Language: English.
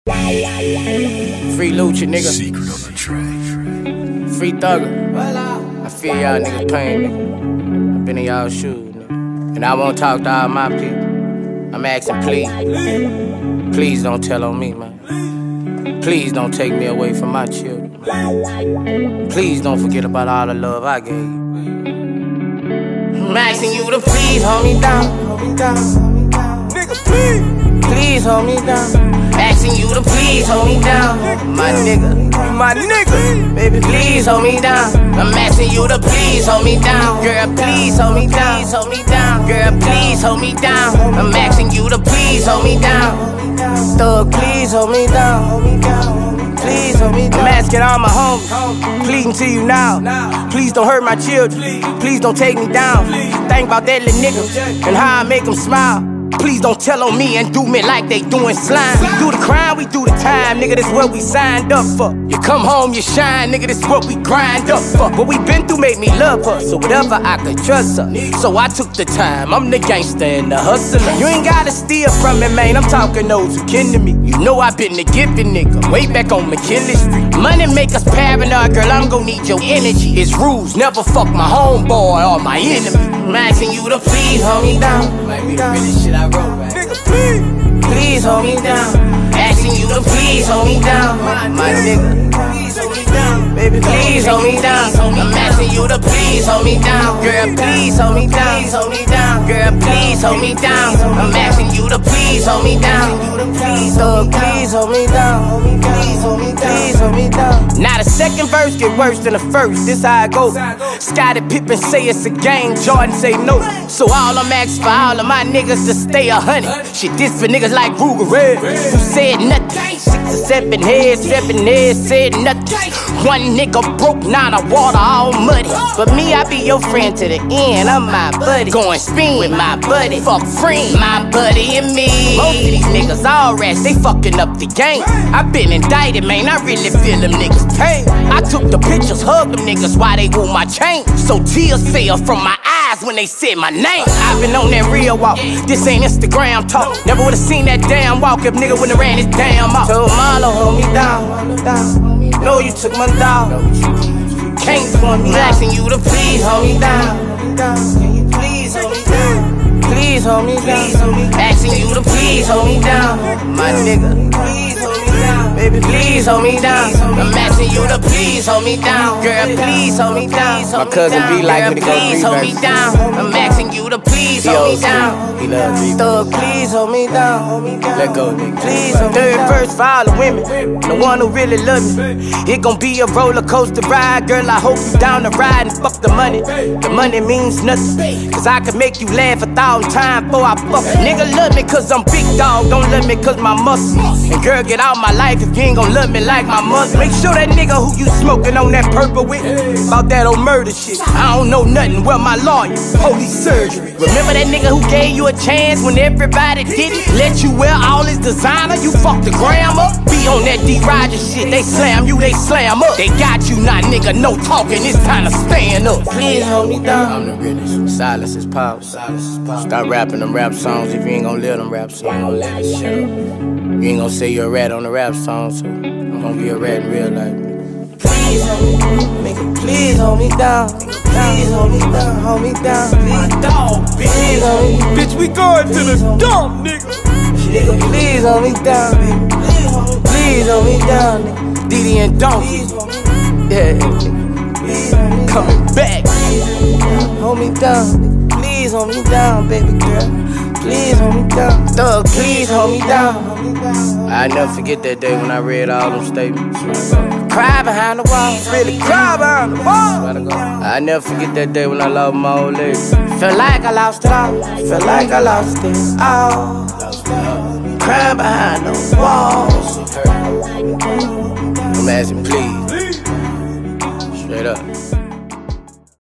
Free Lucha, nigga. Secret on the track. Free Thugger. I feel y'all niggas pain, nigga. I've been in y'all shoes, nigga. And I won't talk to all my people. I'm asking, please. Please don't tell on me, man. Please don't take me away from my children. Please don't forget about all the love I gave you. I'm asking you to please hold me down. Nigga, please. Please hold me down. Asking you to please hold me down. My nigga, baby, please hold me down. I'm asking you to please hold me down. Girl, please hold me down. Girl, please hold me down. I'm asking you to please hold me down. Thug, please hold me down. Please hold me down. I'm asking all my homies, pleading to you now. Please don't hurt my children. Please don't take me down. Think about that little nigga and how I make him smile. Please don't tell on me and do me like they doing slime. We do the crime, we do the time, nigga, this what we signed up for. You come home, you shine, nigga, this what we grind up for. What we been through made me love her, so whatever I could trust her. So I took the time, I'm the gangster and the hustler. You ain't gotta steal from me, man, I'm talking those who kin to me. You know I been the gifted nigga, way back on McKinley Street. Money make us paranoid, girl, I'm gon' need your energy. It's rules, never fuck my homeboy or my enemy. I'm asking you to please hold me down. Might be the realest shit I wrote, right? Nigga, please. Please hold me down. Asking you to please hold me down. My nigga, Please hold me down. baby, please hold me down. I'm asking you to please hold me down. Girl, please hold me down. Girl, please hold me down. I'm asking you to please hold me down. Thug, please hold me down. Please hold me down. Now the second verse get worse than the first. This how it go. Scottie Pippen say it's a game, Jordan say no. So all I'm asking for all of my niggas to stay 100. Shit, this for niggas like Ruger Red, who said nothing. 6 or 7 heads, 7 heads said nothing. One nigga broke, now the water all muddy. But me, I be your friend to the end. I'm my buddy. Going spin with my buddy. Fuck friend, my buddy and me. Most of these niggas all rats, they fucking up the game. I been indicted, man, I really feel them niggas pain. I took the pictures, hugged them niggas while they wore my chain. So tears fell from my eyes when they said my name. I've been on that real walk, this ain't Instagram talk. Never would've seen that damn walk if nigga would've ran his damn off. Told Marlo, hold me down. Know you took my dog. Can't want me asking you to please hold me down. Can you please hold me down? Please hold me down. Asking you to please hold me down. My nigga, please hold me down. Baby, please hold me down. I'm asking you to please hold me down. Girl, please hold me down. My cousin be like me to go please hold me down. I'm asking you to please hold me down. He loves me. Thug, please hold me down. Let go, nigga. Please hold me down. Third verse for all the women, the one who really love me. It gon' be a roller coaster ride, girl. I hope you down to ride and fuck the money. The money means nothing, cause I can make you laugh 1,000 times before I fuck. Nigga love me cause I'm big dog, don't love me cause my muscle. And girl, get out my life if you ain't gon' love me like my mother. Make sure that nigga who you smoking on that purple with, about that old murder shit. I don't know nothing, well my lawyer, police surgery. Remember that nigga who gave you a chance when everybody didn't? Let you wear all his designer, you fuck the grammar. Be on that D-Roger shit, they slam you, they slam up. They got you, not nigga, no talking, it's time to stand up. Please hold me down. I'm the realest, silence is power. Start rapping them rap songs if you ain't gon' live them rap songs. You ain't gon' say you're a rat on the rap song, so I'm gon' be a rat in real life. Please hold me down, nigga, please hold me down. Please hold me down, hold me down. Please dog, please hold me down. Bitch, we going to the dump, nigga. Nigga, please hold me down, nigga. Please hold me down, nigga. Diddy and Donkey, yeah, coming back. Hold me down, nigga. Please hold me down, baby girl. Please hold me down. Thug, please hold me down. I never forget that day when I read all them statements. Cry behind the wall, really cry behind the wall. I never forget that day when I lost my old lady. Felt like I lost it all. Felt like I lost it all. Cry behind the walls. I'm asking, please. Straight up.